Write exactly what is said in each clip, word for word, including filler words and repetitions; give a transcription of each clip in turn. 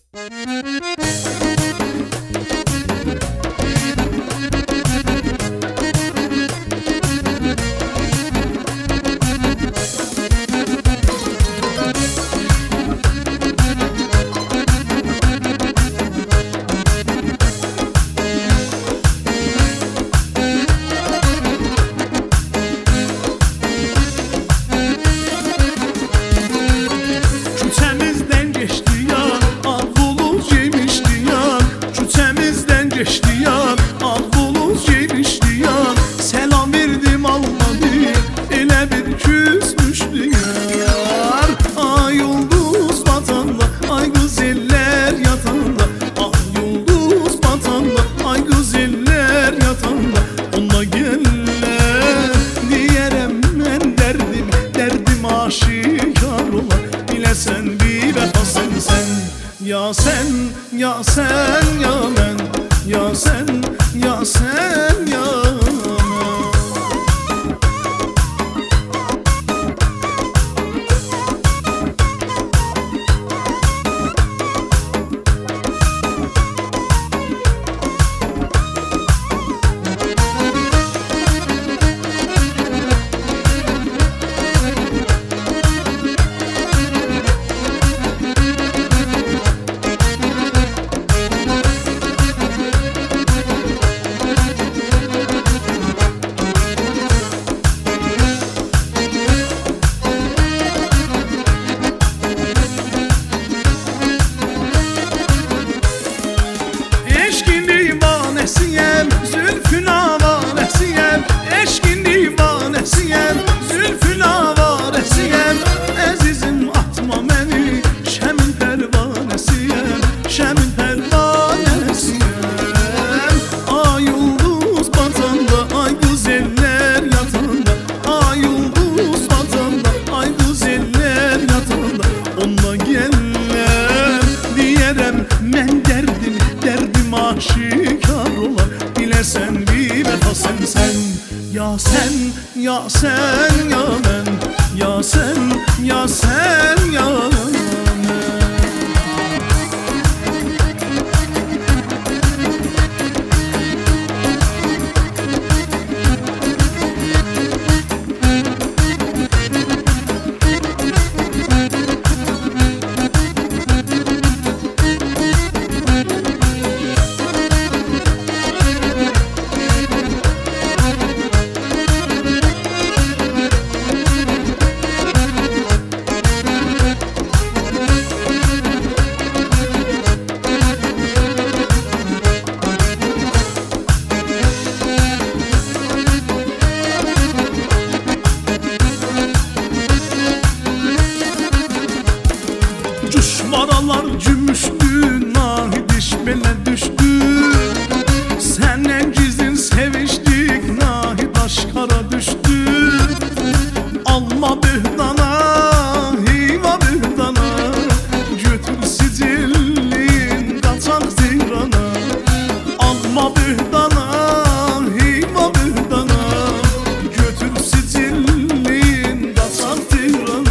Geçti yar, al buluz gelişti yar. Selam verdim almadı, elə bir küsmüştü yar. Ay yıldız batanda, ay güzeller yatanda. Ay yıldız batanda, ay güzeller yatanda. Onunla gelirler diyerem ben derdim, derdim aşikar ola. Bilesen bir vefa sen sen, ya sen, ya sen, ya ben. Ya sen, ya sen, ya ben. Zülfün avaresiyem, eşkin divanesiyem. Zülfün avaresiyem, əzizim atma məni. Şəmin pərvanesiyem, şəmin pərvanesiyem. Ay yıldız batanda, ay güzeller yatanda. Ay yıldız batanda, ay güzeller yatanda. Onunla gelirler diyerem mən derdimi, derdim aşikar olar. Bilesen bir vefa sen sen, ya sen, ya sen, ya ben. Ya sen, ya sen, ya ben. Maralar cümüştü, nahidiş bele düştü. Senden gizlin seviştik, nahid aşkara düştü. Alma bühdana, hiva bühdana. Götür sicillin, kaçak zihrana. Alma bühdana, hiva bühdana. Götür sicillin, kaçak zihrana.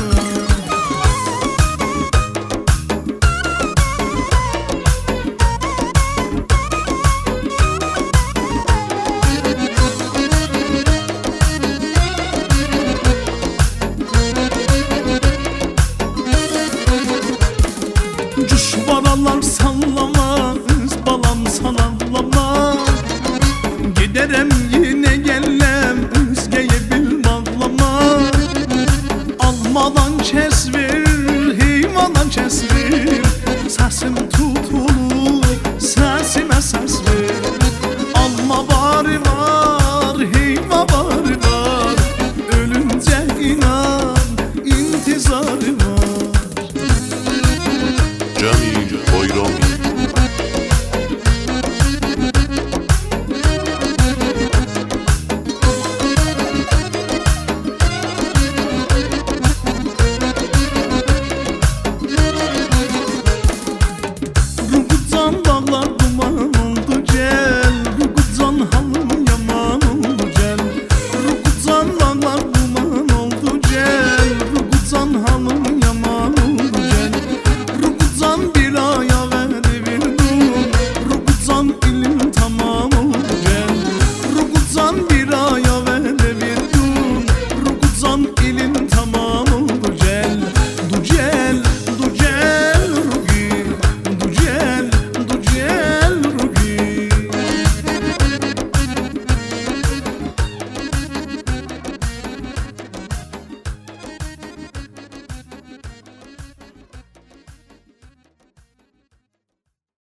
Cuşvaralar sallama, öz balam sanallama. Giderem yine gellem, özgeye bil bağlama. Almadan kes ver, heyvadan kes ver. Sesim tutulur, sesime ses ver. Alma bari var, heyva bari var. Ölünce inan, intizarı var. Jamil Boyromi.